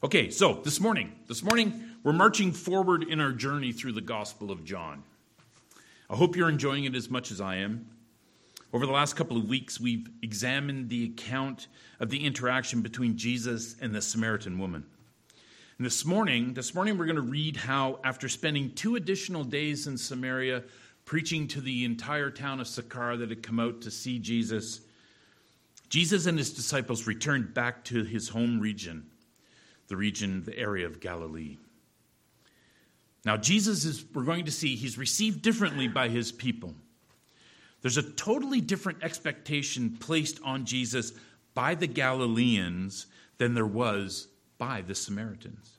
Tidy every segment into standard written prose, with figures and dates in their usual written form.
Okay, so this morning we're marching forward in our journey through the Gospel of John. I hope you're enjoying it as much as I am. Over the last couple of weeks, we've examined the account of the interaction between Jesus and the Samaritan woman. And this morning we're going to read how, after spending 2 additional days in Samaria, preaching to the entire town of Sychar that had come out to see Jesus, Jesus and his disciples returned back to his home region, the area of Galilee. Now, we're going to see, he's received differently by his people. There's a totally different expectation placed on Jesus by the Galileans than there was by the Samaritans.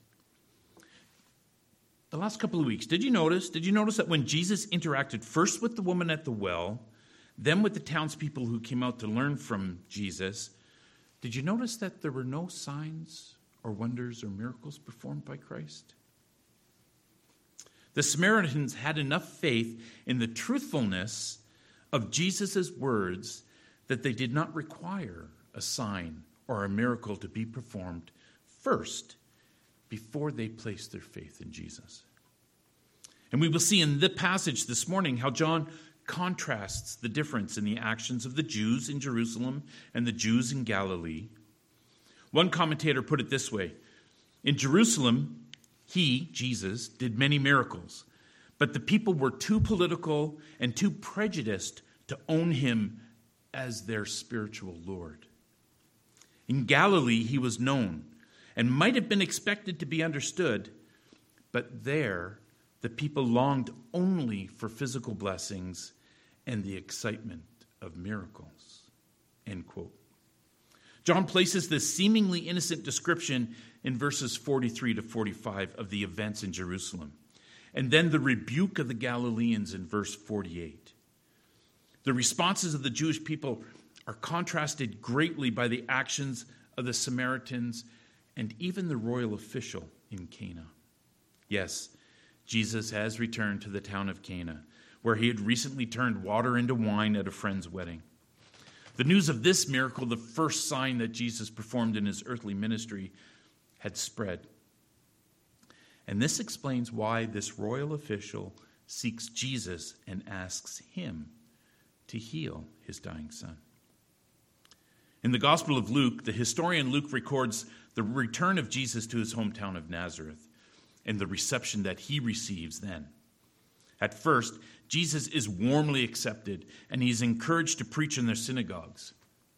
The last couple of weeks, did you notice that when Jesus interacted first with the woman at the well, then with the townspeople who came out to learn from Jesus, did you notice that there were no signs or wonders or miracles performed by Christ? The Samaritans had enough faith in the truthfulness of Jesus' words that they did not require a sign or a miracle to be performed first before they placed their faith in Jesus. And we will see in the passage this morning how John contrasts the difference in the actions of the Jews in Jerusalem and the Jews in Galilee. One commentator put it this way: in Jerusalem, he, Jesus, did many miracles, but the people were too political and too prejudiced to own him as their spiritual Lord. In Galilee, he was known and might have been expected to be understood, but there the people longed only for physical blessings and the excitement of miracles. End quote. John places this seemingly innocent description in verses 43 to 45 of the events in Jerusalem, and then the rebuke of the Galileans in verse 48. The responses of the Jewish people are contrasted greatly by the actions of the Samaritans and even the royal official in Cana. Yes, Jesus has returned to the town of Cana, where he had recently turned water into wine at a friend's wedding. The news of this miracle, the first sign that Jesus performed in his earthly ministry, had spread. And this explains why this royal official seeks Jesus and asks him to heal his dying son. In the Gospel of Luke, the historian Luke records the return of Jesus to his hometown of Nazareth and the reception that he receives then. At first, Jesus is warmly accepted and he's encouraged to preach in their synagogues.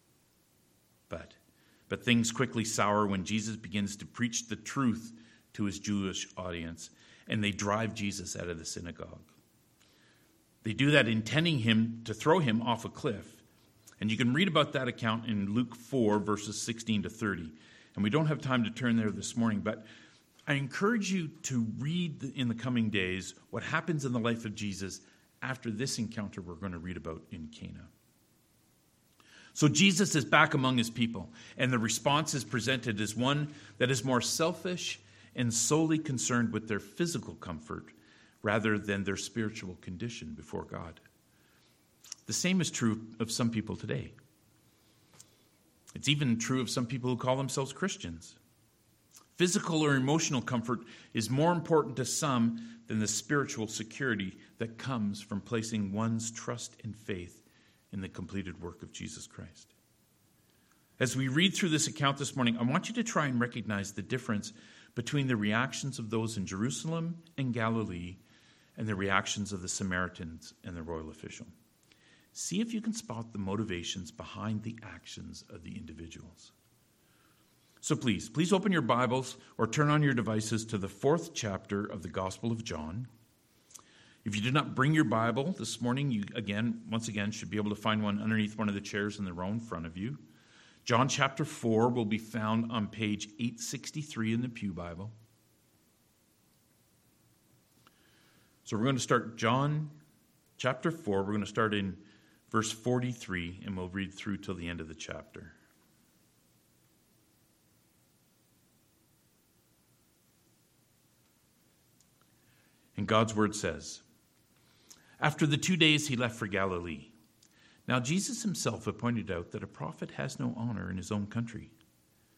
But things quickly sour when Jesus begins to preach the truth to his Jewish audience, and they drive Jesus out of the synagogue. They do that intending him to throw him off a cliff. And you can read about that account in Luke 4, verses 16 to 30. And we don't have time to turn there this morning, but I encourage you to read in the coming days what happens in the life of Jesus after this encounter we're going to read about in Cana. So Jesus is back among his people, and the response is presented as one that is more selfish and solely concerned with their physical comfort rather than their spiritual condition before God. The same is true of some people today. It's even true of some people who call themselves Christians. Physical or emotional comfort is more important to some than the spiritual security that comes from placing one's trust and faith in the completed work of Jesus Christ. As we read through this account this morning, I want you to try and recognize the difference between the reactions of those in Jerusalem and Galilee and the reactions of the Samaritans and the royal official. See if you can spot the motivations behind the actions of the individuals. So please open your Bibles or turn on your devices to the 4th chapter of the Gospel of John. If you did not bring your Bible this morning, you once again should be able to find one underneath one of the chairs in the row in front of you. John chapter 4 will be found on page 863 in the Pew Bible. So we're going to start John chapter 4. We're going to start in verse 43, and we'll read through till the end of the chapter. And God's word says, "After the 2 days he left for Galilee. Now Jesus himself had pointed out that a prophet has no honor in his own country.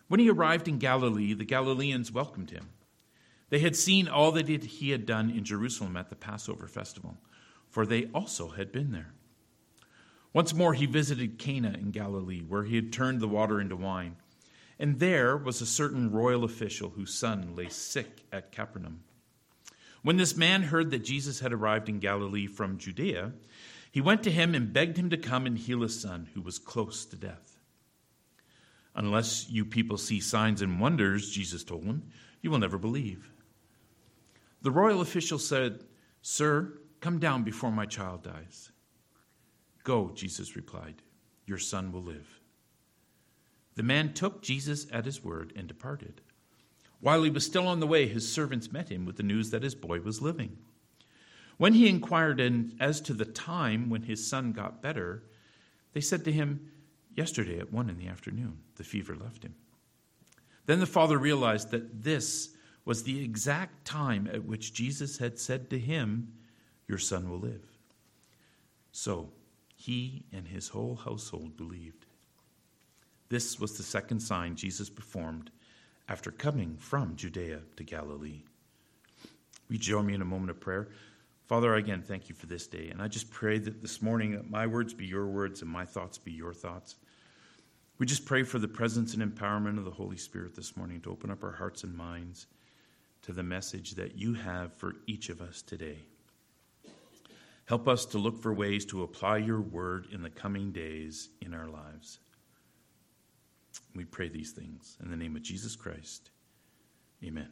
When he arrived in Galilee, the Galileans welcomed him. They had seen all that he had done in Jerusalem at the Passover festival, for they also had been there. Once more he visited Cana in Galilee, where he had turned the water into wine. And there was a certain royal official whose son lay sick at Capernaum. When this man heard that Jesus had arrived in Galilee from Judea, he went to him and begged him to come and heal his son, who was close to death. Unless you people see signs and wonders, Jesus told him, you will never believe. The royal official said, Sir, come down before my child dies. Go, Jesus replied, your son will live. The man took Jesus at his word and departed. While he was still on the way, his servants met him with the news that his boy was living. When he inquired as to the time when his son got better, they said to him, yesterday at 1 p.m, the fever left him. Then the father realized that this was the exact time at which Jesus had said to him, your son will live. So he and his whole household believed. This was the second sign Jesus performed after coming from Judea to Galilee. Will you join me in a moment of prayer? Father, again, thank you for this day. And I just pray that this morning that my words be your words and my thoughts be your thoughts. We just pray for the presence and empowerment of the Holy Spirit this morning to open up our hearts and minds to the message that you have for each of us today. Help us to look for ways to apply your word in the coming days in our lives. We pray these things in the name of Jesus Christ. Amen.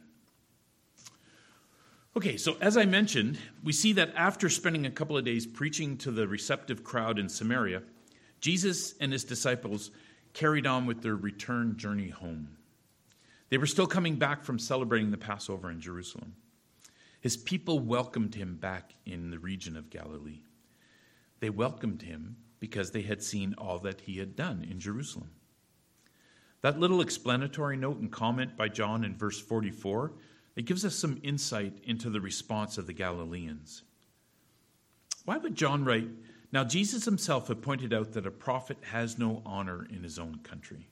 Okay, so as I mentioned, we see that after spending a couple of days preaching to the receptive crowd in Samaria, Jesus and his disciples carried on with their return journey home. They were still coming back from celebrating the Passover in Jerusalem. His people welcomed him back in the region of Galilee. They welcomed him because they had seen all that he had done in Jerusalem. That little explanatory note and comment by John in verse 44, it gives us some insight into the response of the Galileans. Why would John write, now Jesus himself had pointed out that a prophet has no honor in his own country?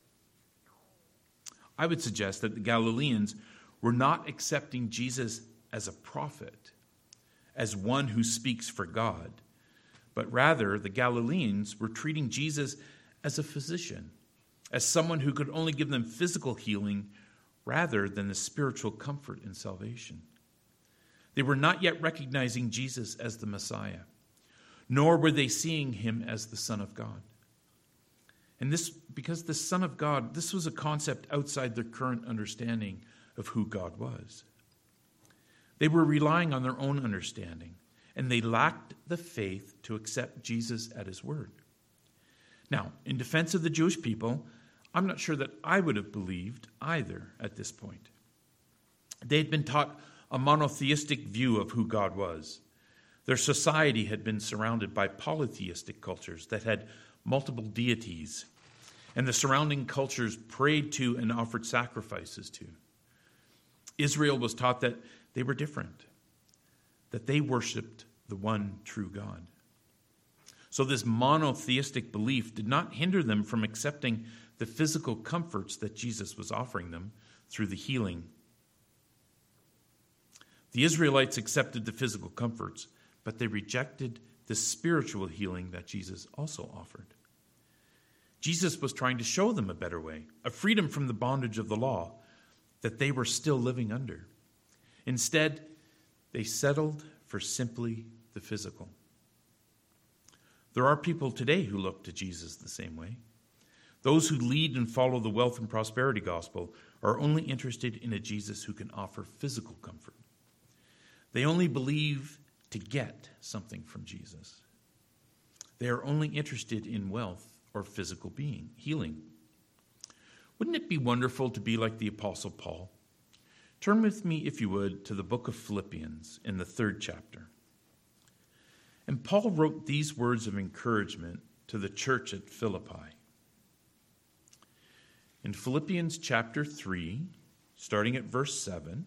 I would suggest that the Galileans were not accepting Jesus as a prophet, as one who speaks for God, but rather the Galileans were treating Jesus as a physician, as someone who could only give them physical healing rather than the spiritual comfort and salvation. They were not yet recognizing Jesus as the Messiah, nor were they seeing him as the Son of God. And this, because the Son of God, this was a concept outside their current understanding of who God was. They were relying on their own understanding, and they lacked the faith to accept Jesus at his word. Now, in defense of the Jewish people, I'm not sure that I would have believed either at this point. They had been taught a monotheistic view of who God was. Their society had been surrounded by polytheistic cultures that had multiple deities, and the surrounding cultures prayed to and offered sacrifices to. Israel was taught that they were different, that they worshiped the one true God. So this monotheistic belief did not hinder them from accepting the physical comforts that Jesus was offering them through the healing. The Israelites accepted the physical comforts, but they rejected the spiritual healing that Jesus also offered. Jesus was trying to show them a better way, a freedom from the bondage of the law that they were still living under. Instead, they settled for simply the physical. There are people today who look to Jesus the same way. Those who lead and follow the wealth and prosperity gospel are only interested in a Jesus who can offer physical comfort. They only believe to get something from Jesus. They are only interested in wealth or physical healing. Wouldn't it be wonderful to be like the Apostle Paul? Turn with me, if you would, to the book of Philippians in the 3rd chapter. And Paul wrote these words of encouragement to the church at Philippi. In Philippians chapter 3, starting at verse 7,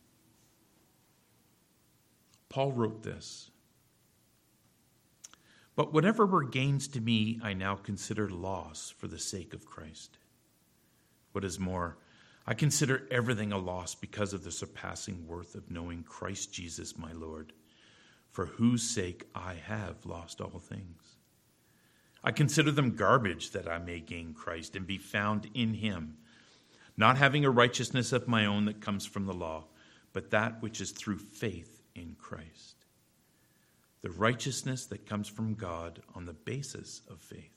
Paul wrote this: But whatever were gains to me, I now consider loss for the sake of Christ. What is more, I consider everything a loss because of the surpassing worth of knowing Christ Jesus my Lord, for whose sake I have lost all things. I consider them garbage that I may gain Christ and be found in him, not having a righteousness of my own that comes from the law, but that which is through faith in Christ. The righteousness that comes from God on the basis of faith.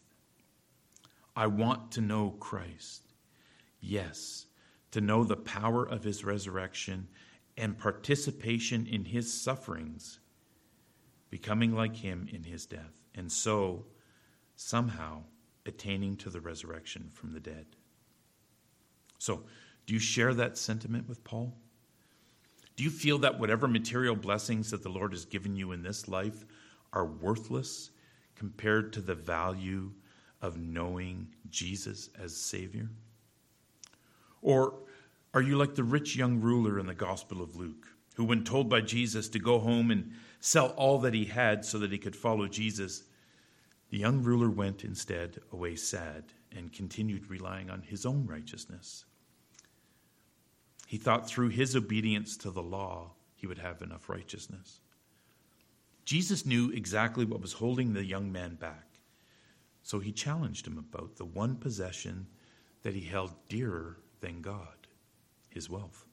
I want to know Christ. Yes, to know the power of his resurrection and participation in his sufferings, becoming like him in his death, and so somehow attaining to the resurrection from the dead. So, do you share that sentiment with Paul? Do you feel that whatever material blessings that the Lord has given you in this life are worthless compared to the value of knowing Jesus as Savior? Or are you like the rich young ruler in the Gospel of Luke, who, when told by Jesus to go home and sell all that he had so that he could follow Jesus, the young ruler went instead away sad and continued relying on his own righteousness? He thought through his obedience to the law, he would have enough righteousness. Jesus knew exactly what was holding the young man back, so he challenged him about the one possession that he held dearer than God, his wealth.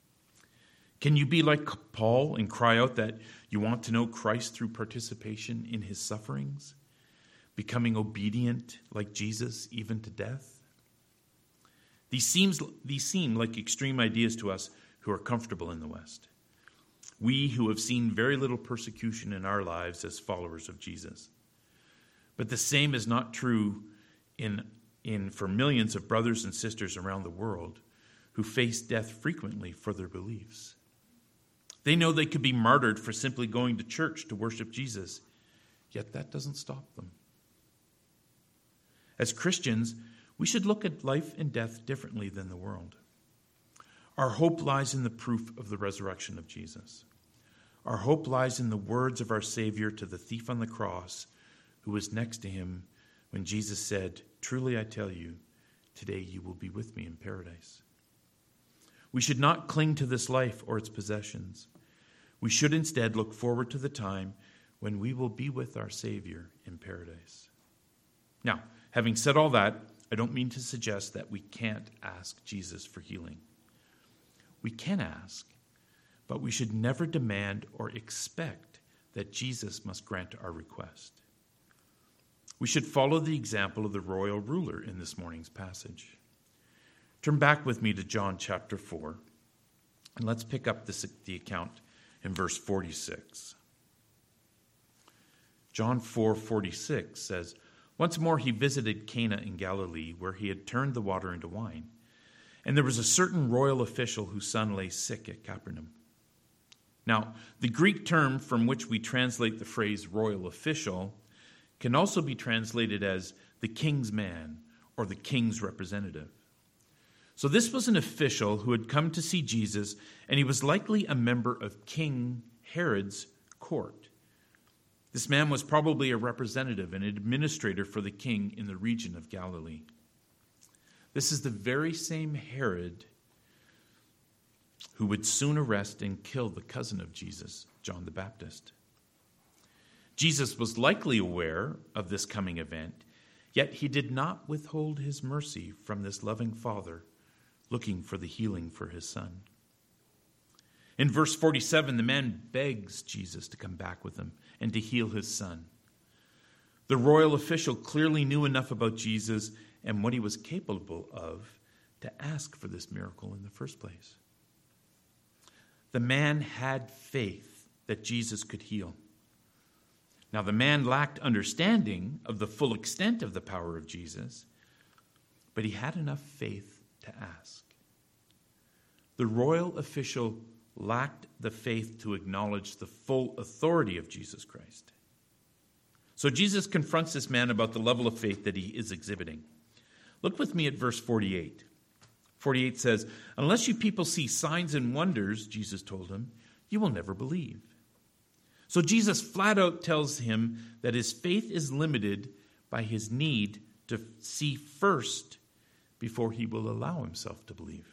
Can you be like Paul and cry out that you want to know Christ through participation in his sufferings, becoming obedient like Jesus even to death? These seem like extreme ideas to us who are comfortable in the West. We who have seen very little persecution in our lives as followers of Jesus. But the same is not true for millions of brothers and sisters around the world who face death frequently for their beliefs. They know they could be martyred for simply going to church to worship Jesus, yet that doesn't stop them. As Christians, we should look at life and death differently than the world. Our hope lies in the proof of the resurrection of Jesus. Our hope lies in the words of our Savior to the thief on the cross who was next to him when Jesus said, "Truly I tell you, today you will be with me in paradise." We should not cling to this life or its possessions. We should instead look forward to the time when we will be with our Savior in paradise. Now, having said all that, I don't mean to suggest that we can't ask Jesus for healing. We can ask, but we should never demand or expect that Jesus must grant our request. We should follow the example of the royal ruler in this morning's passage. Turn back with me to John chapter 4, and let's pick up the account in verse 46. John 4:46 says, "Once more he visited Cana in Galilee, where he had turned the water into wine. And there was a certain royal official whose son lay sick at Capernaum." Now, the Greek term from which we translate the phrase royal official can also be translated as the king's man or the king's representative. So this was an official who had come to see Jesus, and he was likely a member of King Herod's court. This man was probably a representative and administrator for the king in the region of Galilee. This is the very same Herod who would soon arrest and kill the cousin of Jesus, John the Baptist. Jesus was likely aware of this coming event, yet he did not withhold his mercy from this loving father looking for the healing for his son. In verse 47, the man begs Jesus to come back with him and to heal his son. The royal official clearly knew enough about Jesus and what he was capable of to ask for this miracle in the first place. The man had faith that Jesus could heal. Now, the man lacked understanding of the full extent of the power of Jesus, but he had enough faith to ask. The royal official lacked the faith to acknowledge the full authority of Jesus Christ. So Jesus confronts this man about the level of faith that he is exhibiting. Look with me at verse 48. 48 says, "Unless you people see signs and wonders," Jesus told him, "you will never believe." So Jesus flat out tells him that his faith is limited by his need to see first before he will allow himself to believe.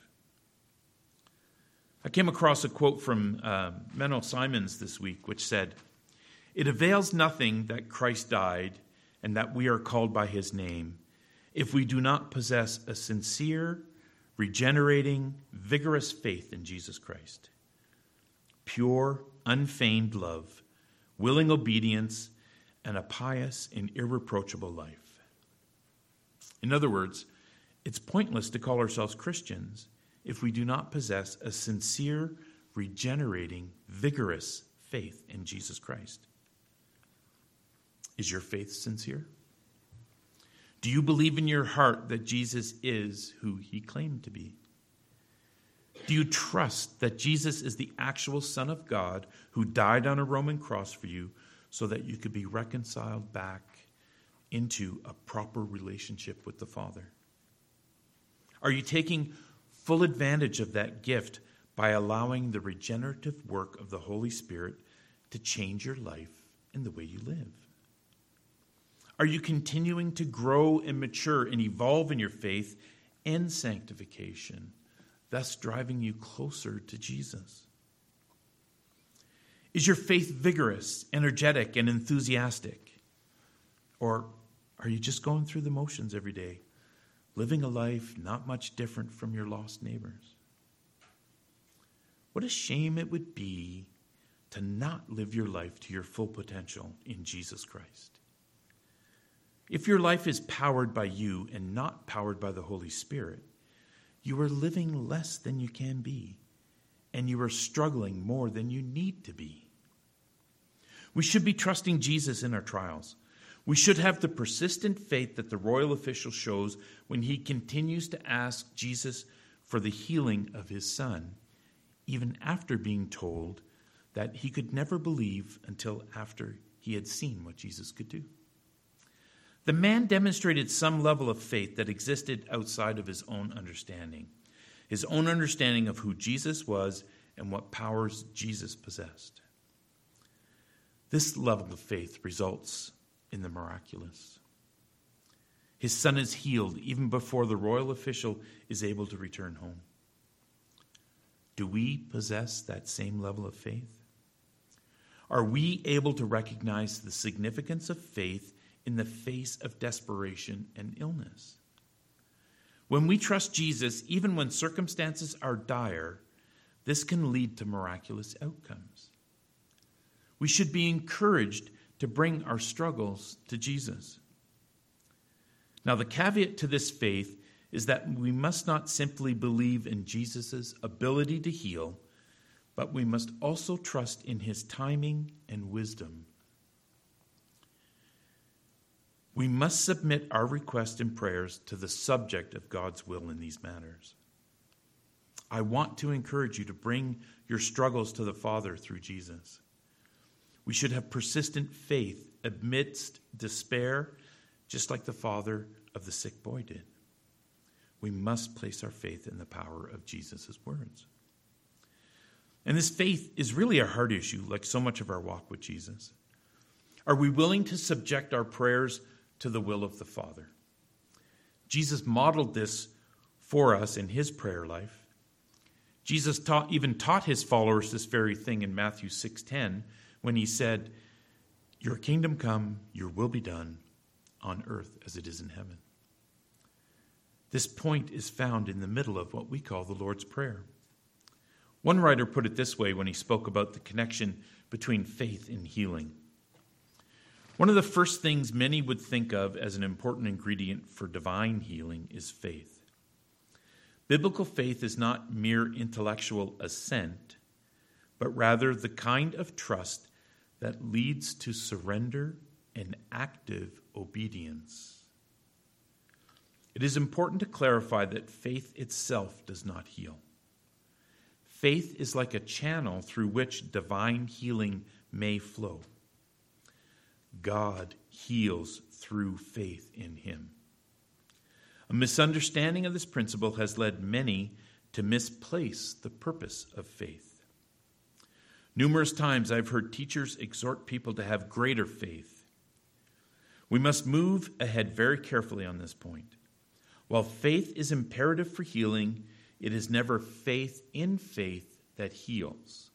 I came across a quote from Menno Simons this week, which said, "It avails nothing that Christ died and that we are called by his name if we do not possess a sincere, regenerating, vigorous faith in Jesus Christ. Pure, unfeigned love, willing obedience, and a pious and irreproachable life." In other words, it's pointless to call ourselves Christians if we do not possess a sincere, regenerating, vigorous faith in Jesus Christ. Is your faith sincere? Do you believe in your heart that Jesus is who he claimed to be? Do you trust that Jesus is the actual Son of God who died on a Roman cross for you so that you could be reconciled back into a proper relationship with the Father? Are you taking full advantage of that gift by allowing the regenerative work of the Holy Spirit to change your life and the way you live? Are you continuing to grow and mature and evolve in your faith and sanctification, thus driving you closer to Jesus? Is your faith vigorous, energetic, and enthusiastic? Or are you just going through the motions every day, living a life not much different from your lost neighbors? What a shame it would be to not live your life to your full potential in Jesus Christ. If your life is powered by you and not powered by the Holy Spirit, you are living less than you can be, and you are struggling more than you need to be. We should be trusting Jesus in our trials. We should have the persistent faith that the royal official shows when he continues to ask Jesus for the healing of his son, even after being told that he could never believe until after he had seen what Jesus could do. The man demonstrated some level of faith that existed outside of his own understanding of who Jesus was and what powers Jesus possessed. This level of faith results in the miraculous. His son is healed even before the royal official is able to return home. Do we possess that same level of faith? Are we able to recognize the significance of faith in the face of desperation and illness? When we trust Jesus, even when circumstances are dire, this can lead to miraculous outcomes. We should be encouraged to bring our struggles to Jesus. Now, the caveat to this faith is that we must not simply believe in Jesus' ability to heal, but we must also trust in his timing and wisdom. We must submit our requests and prayers to the subject of God's will in these matters. I want to encourage you to bring your struggles to the Father through Jesus. We should have persistent faith amidst despair, just like the father of the sick boy did. We must place our faith in the power of Jesus' words. And this faith is really a heart issue, like so much of our walk with Jesus. Are we willing to subject our prayers to the will of the Father? Jesus modeled this for us in his prayer life. Jesus even taught his followers this very thing in Matthew 6:10 when he said, "Your kingdom come, your will be done on earth as it is in heaven." This point is found in the middle of what we call the Lord's Prayer. One writer put it this way when he spoke about the connection between faith and healing. One of the first things many would think of as an important ingredient for divine healing is faith. Biblical faith is not mere intellectual assent, but rather the kind of trust that leads to surrender and active obedience. It is important to clarify that faith itself does not heal. Faith is like a channel through which divine healing may flow. God heals through faith in him. A misunderstanding of this principle has led many to misplace the purpose of faith. Numerous times I've heard teachers exhort people to have greater faith. We must move ahead very carefully on this point. While faith is imperative for healing, it is never faith in faith that heals.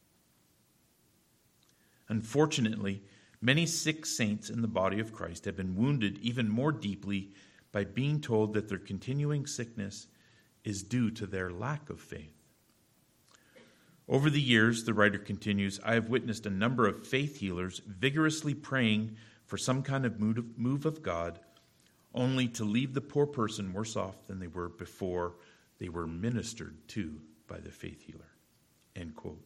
Unfortunately, many sick saints in the body of Christ have been wounded even more deeply by being told that their continuing sickness is due to their lack of faith. Over the years, the writer continues, I have witnessed a number of faith healers vigorously praying for some kind of move of God, only to leave the poor person worse off than they were before they were ministered to by the faith healer. End quote.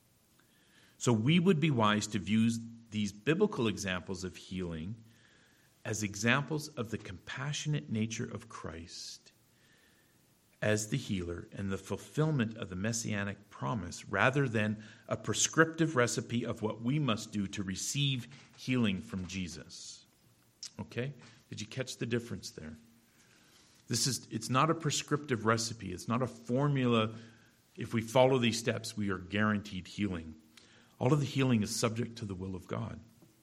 So we would be wise to view these biblical examples of healing as examples of the compassionate nature of Christ as the healer and the fulfillment of the messianic promise, rather than a prescriptive recipe of what we must do to receive healing from Jesus. Okay? Did you catch the difference there? It's not a prescriptive recipe. It's not a formula. If we follow these steps, we are guaranteed healing. All of the healing is subject to the will of God.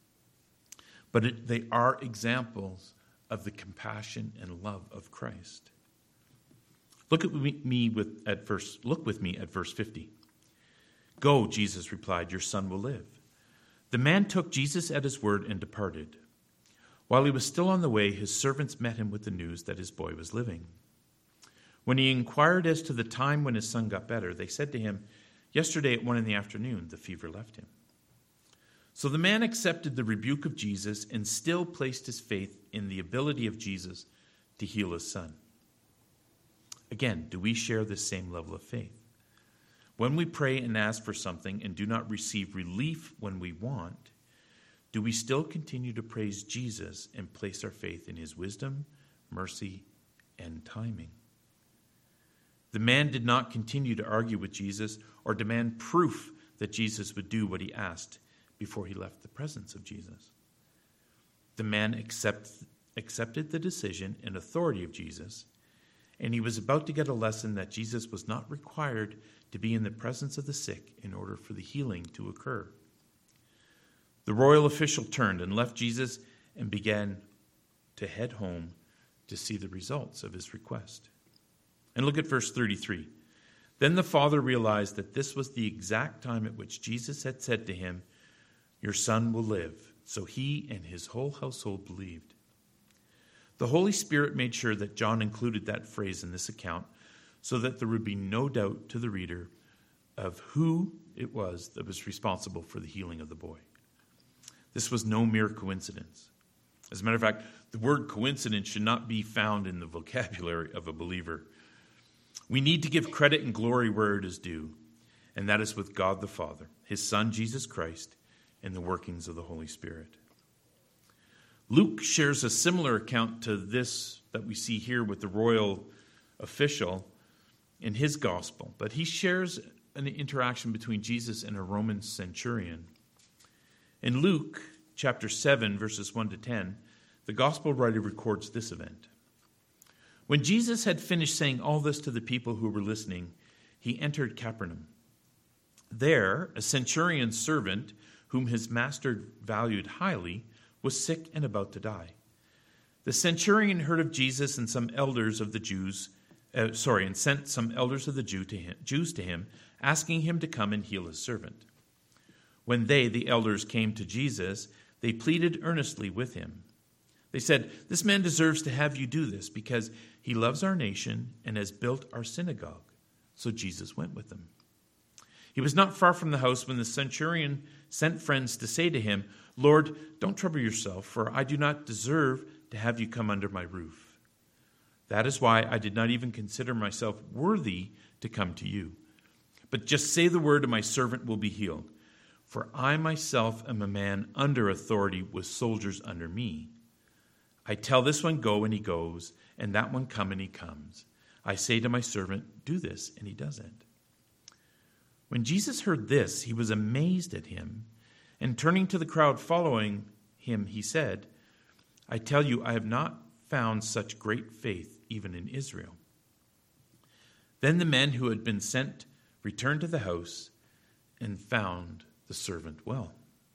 But they are examples of the compassion and love of Christ. Look with me at verse 50. Go, Jesus replied, your son will live. The man took Jesus at his word and departed. While he was still on the way, his servants met him with the news that his boy was living. When he inquired as to the time when his son got better, they said to him, yesterday at 1 p.m, the fever left him. So the man accepted the rebuke of Jesus and still placed his faith in the ability of Jesus to heal his son. Again, do we share this same level of faith? When we pray and ask for something and do not receive relief when we want, do we still continue to praise Jesus and place our faith in his wisdom, mercy, and timing? The man did not continue to argue with Jesus or demand proof that Jesus would do what he asked before he left the presence of Jesus. The man accepted the decision and authority of Jesus, and he was about to get a lesson that Jesus was not required to be in the presence of the sick in order for the healing to occur. The royal official turned and left Jesus and began to head home to see the results of his request. And look at verse 33. Then the father realized that this was the exact time at which Jesus had said to him, your son will live. So he and his whole household believed. The Holy Spirit made sure that John included that phrase in this account so that there would be no doubt to the reader of who it was that was responsible for the healing of the boy. This was no mere coincidence. As a matter of fact, the word coincidence should not be found in the vocabulary of a believer. We need to give credit and glory where it is due, and that is with God the Father, his Son, Jesus Christ, and the workings of the Holy Spirit. Luke shares a similar account to this that we see here with the royal official in his gospel, but he shares an interaction between Jesus and a Roman centurion. In Luke chapter 7, verses 1 to 10, the gospel writer records this event. When Jesus had finished saying all this to the people who were listening, he entered Capernaum. There, a centurion's servant, whom his master valued highly, was sick and about to die. The centurion heard of Jesus and some elders of the Jews, and sent some elders of the Jews to him, asking him to come and heal his servant. When the elders, came to Jesus, they pleaded earnestly with him. They said, this man deserves to have you do this because he loves our nation and has built our synagogue. So Jesus went with them. He was not far from the house when the centurion sent friends to say to him, Lord, don't trouble yourself, for I do not deserve to have you come under my roof. That is why I did not even consider myself worthy to come to you. But just say the word and my servant will be healed. For I myself am a man under authority with soldiers under me. I tell this one, go, and he goes, and that one, come, and he comes. I say to my servant, do this, and he does it. When Jesus heard this, he was amazed at him, and turning to the crowd following him, he said, I tell you, I have not found such great faith even in Israel. Then the men who had been sent returned to the house, and found the servant well.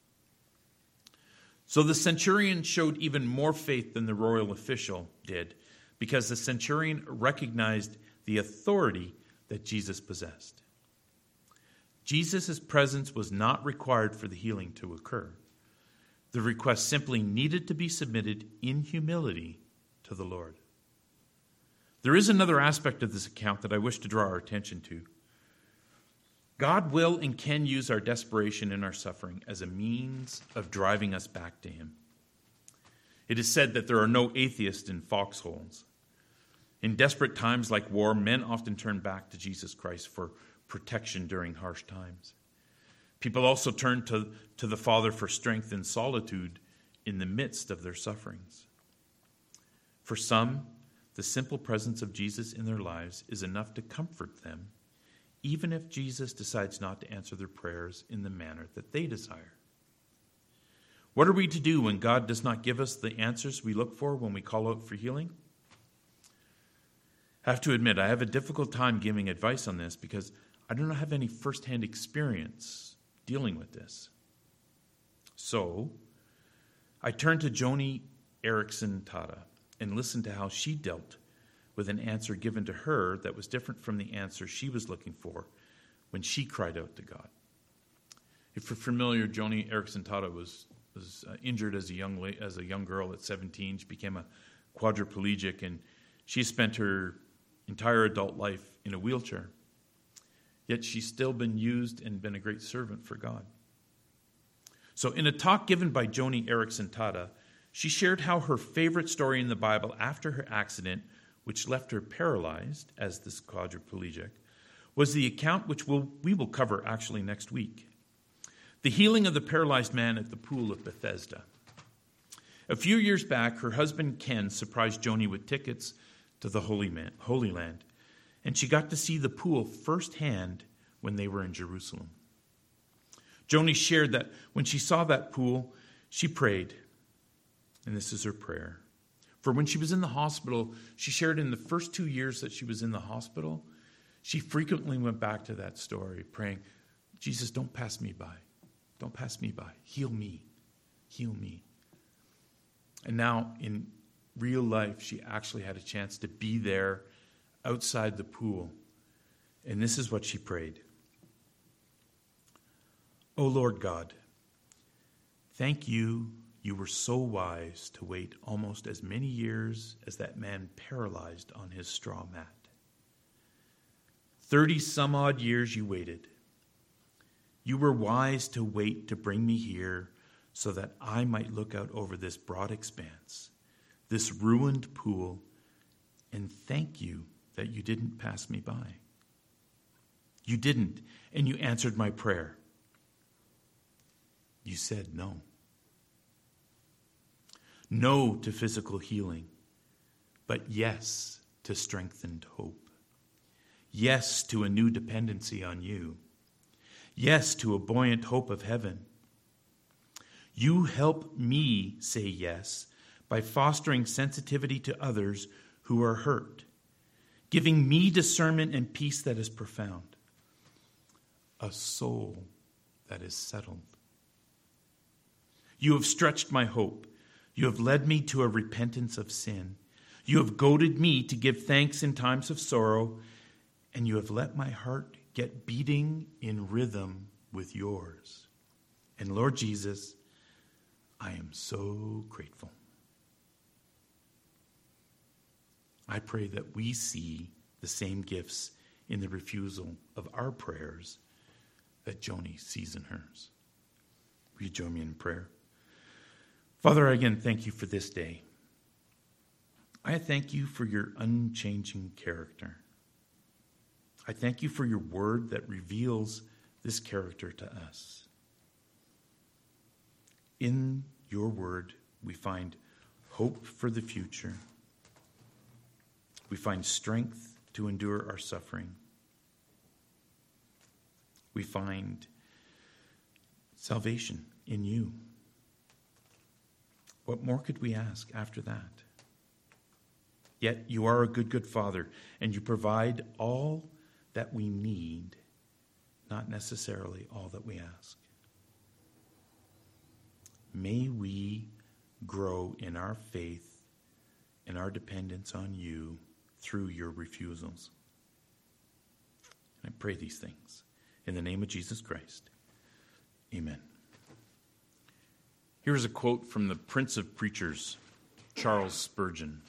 So the centurion showed even more faith than the royal official did, because the centurion recognized the authority that Jesus possessed. Jesus' presence was not required for the healing to occur. The request simply needed to be submitted in humility to the Lord. There is another aspect of this account that I wish to draw our attention to. God will and can use our desperation and our suffering as a means of driving us back to Him. It is said that there are no atheists in foxholes. In desperate times like war, men often turn back to Jesus Christ for protection during harsh times. People also turn to the Father for strength in solitude in the midst of their sufferings. For some, the simple presence of Jesus in their lives is enough to comfort them, even if Jesus decides not to answer their prayers in the manner that they desire. What are we to do when God does not give us the answers we look for when we call out for healing? I have to admit, I have a difficult time giving advice on this because I do not have any firsthand experience dealing with this. So, I turned to Joni Eareckson Tada and listened to how she dealt with an answer given to her that was different from the answer she was looking for when she cried out to God. If you're familiar, Joni Eareckson Tada was injured as a young girl at 17. She became a quadriplegic, and she spent her entire adult life in a wheelchair. Yet she's still been used and been a great servant for God. So in a talk given by Joni Eareckson Tada, she shared how her favorite story in the Bible after her accident, which left her paralyzed as this quadriplegic, was the account which we will cover actually next week. The healing of the paralyzed man at the pool of Bethesda. A few years back, her husband Ken surprised Joni with tickets to the Holy Land, and she got to see the pool firsthand when they were in Jerusalem. Joni shared that when she saw that pool, she prayed, and this is her prayer. For when she was in the hospital, she shared in the first 2 years that she was in the hospital, she frequently went back to that story, praying, Jesus, don't pass me by. Don't pass me by. Heal me. Heal me. And now, in real life, she actually had a chance to be there outside the pool. And this is what she prayed. O Lord God, thank you. You were so wise to wait almost as many years as that man paralyzed on his straw mat. 30 some odd years you waited. You were wise to wait to bring me here so that I might look out over this broad expanse, this ruined pool, and thank you that you didn't pass me by. You didn't, and you answered my prayer. You said no. No to physical healing, but yes to strengthened hope. Yes to a new dependency on you. Yes to a buoyant hope of heaven. You help me say yes by fostering sensitivity to others who are hurt, giving me discernment and peace that is profound, a soul that is settled. You have stretched my hope. You have led me to a repentance of sin. You have goaded me to give thanks in times of sorrow, and you have let my heart get beating in rhythm with yours. And Lord Jesus, I am so grateful. I pray that we see the same gifts in the refusal of our prayers that Joni sees in hers. Will you join me in prayer? Father, again, thank you for this day. I thank you for your unchanging character. I thank you for your word that reveals this character to us. In your word, we find hope for the future. We find strength to endure our suffering. We find salvation in you. What more could we ask after that? Yet you are a good, good Father, and you provide all that we need, not necessarily all that we ask. May we grow in our faith and our dependence on you through your refusals. And I pray these things in the name of Jesus Christ. Amen. Here's a quote from the Prince of Preachers, Charles Spurgeon.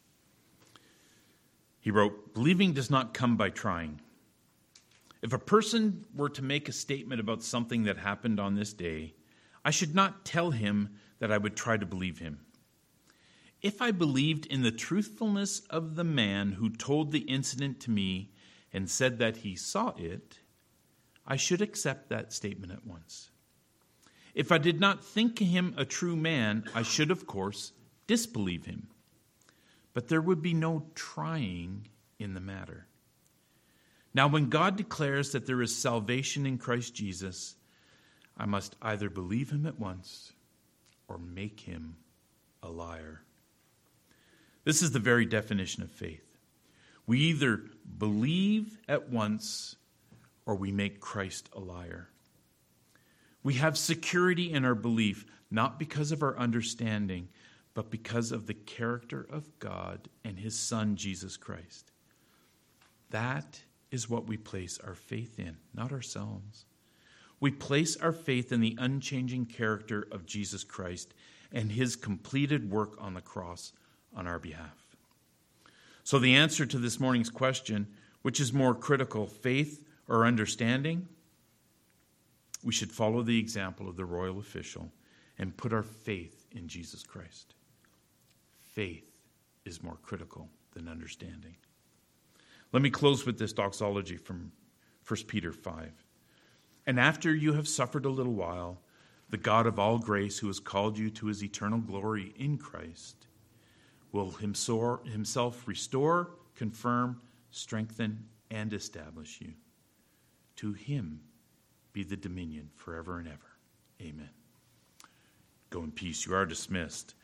He wrote, "Believing does not come by trying. If a person were to make a statement about something that happened on this day, I should not tell him that I would try to believe him. If I believed in the truthfulness of the man who told the incident to me and said that he saw it, I should accept that statement at once. If I did not think him a true man, I should, of course, disbelieve him. But there would be no trying in the matter. Now, when God declares that there is salvation in Christ Jesus, I must either believe him at once or make him a liar." This is the very definition of faith. We either believe at once or we make Christ a liar. We have security in our belief, not because of our understanding, but because of the character of God and his Son, Jesus Christ. That is what we place our faith in, not ourselves. We place our faith in the unchanging character of Jesus Christ and his completed work on the cross on our behalf. So the answer to this morning's question, which is more critical, faith or understanding? We should follow the example of the royal official and put our faith in Jesus Christ. Faith is more critical than understanding. Let me close with this doxology from 1 Peter 5. "And after you have suffered a little while, the God of all grace, who has called you to his eternal glory in Christ, will himself restore, confirm, strengthen, and establish you. To him be the dominion forever and ever. Amen." Go in peace. You are dismissed.